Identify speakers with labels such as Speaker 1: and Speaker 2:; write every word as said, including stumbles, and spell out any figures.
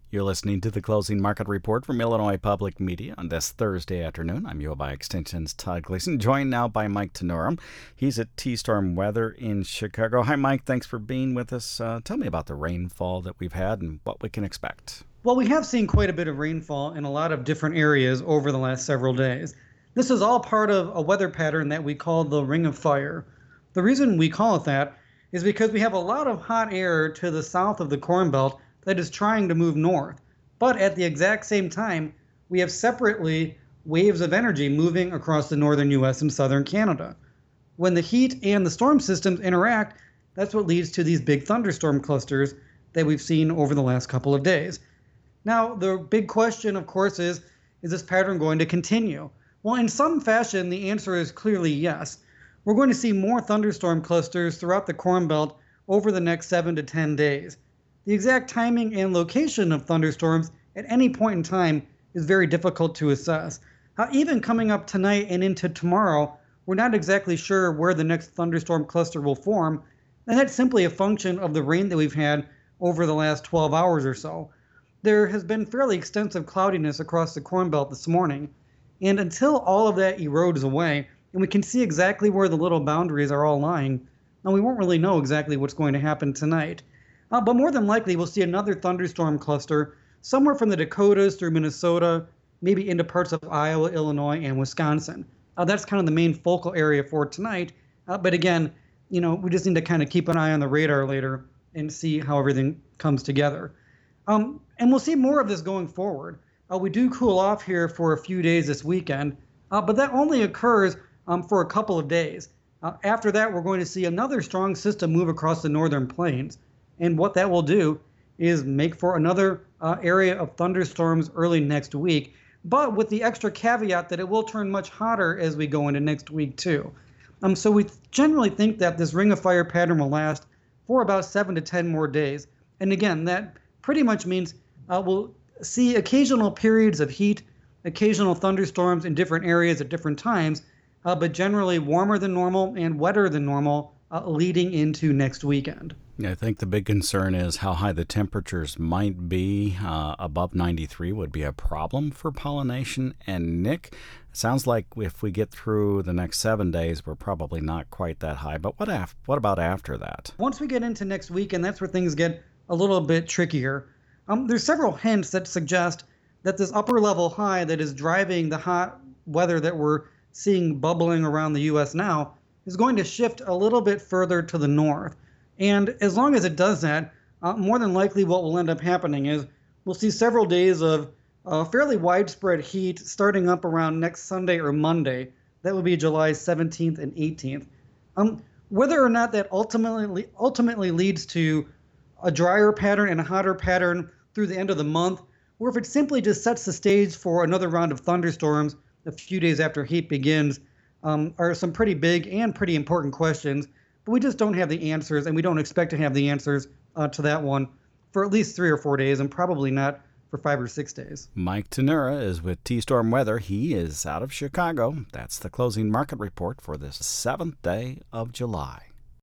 Speaker 1: You're listening to the Closing Market Report from Illinois Public Media on this Thursday afternoon. I'm U O B Extension's Todd Gleason, joined now by Mike Tenorum. He's at T-Storm Weather in Chicago. Hi, Mike. Thanks for being with us. Uh, tell me about the rainfall that we've had and what we can expect.
Speaker 2: Well, we have seen quite a bit of rainfall in a lot of different areas over the last several days. This is all part of a weather pattern that we call the Ring of Fire. The reason we call it that is because we have a lot of hot air to the south of the Corn Belt that is trying to move north. But at the exact same time, we have separately waves of energy moving across the northern U S and southern Canada. When the heat and the storm systems interact, that's what leads to these big thunderstorm clusters that we've seen over the last couple of days. Now, the big question, of course, is, is this pattern going to continue? Well, in some fashion, the answer is clearly yes. We're going to see more thunderstorm clusters throughout the Corn Belt over the next seven to ten days. The exact timing and location of thunderstorms at any point in time is very difficult to assess. Uh, even coming up tonight and into tomorrow, we're not exactly sure where the next thunderstorm cluster will form, and that's simply a function of the rain that we've had over the last twelve hours or so. There has been fairly extensive cloudiness across the Corn Belt this morning, and until all of that erodes away, and we can see exactly where the little boundaries are all lying, now we won't really know exactly what's going to happen tonight. Uh, but more than likely, we'll see another thunderstorm cluster somewhere from the Dakotas through Minnesota, maybe into parts of Iowa, Illinois, and Wisconsin. Uh, that's kind of the main focal area for tonight. Uh, but again, you know, we just need to kind of keep an eye on the radar later and see how everything comes together. Um, and we'll see more of this going forward. Uh, we do cool off here for a few days this weekend, uh, but that only occurs um, for a couple of days. Uh, after that, we're going to see another strong system move across the northern plains. And what that will do is make for another uh, area of thunderstorms early next week, but with the extra caveat that it will turn much hotter as we go into next week too. Um, so we generally think that this Ring of Fire pattern will last for about seven to ten more days. And again, that pretty much means uh, we'll see occasional periods of heat, occasional thunderstorms in different areas at different times, uh, but generally warmer than normal and wetter than normal uh, leading into next weekend.
Speaker 1: I think the big concern is how high the temperatures might be. Uh, above ninety-three would be a problem for pollination. And Nick, it sounds like if we get through the next seven days, we're probably not quite that high. But what af- what about after that?
Speaker 2: Once we get into next week, and that's where things get a little bit trickier, um, there's several hints that suggest that this upper level high that is driving the hot weather that we're seeing bubbling around the U S now is going to shift a little bit further to the north. And as long as it does that, uh, more than likely what will end up happening is we'll see several days of uh, fairly widespread heat starting up around next Sunday or Monday. That would be July seventeenth and eighteenth. Um, whether or not that ultimately ultimately leads to a drier pattern and a hotter pattern through the end of the month, or if it simply just sets the stage for another round of thunderstorms a few days after heat begins, um, are some pretty big and pretty important questions. But we just don't have the answers, and we don't expect to have the answers uh, to that one for at least three or four days, and probably not for five or six days.
Speaker 1: Mike Tenorum is with T-Storm Weather. He is out of Chicago. That's the Closing Market Report for this seventh day of July.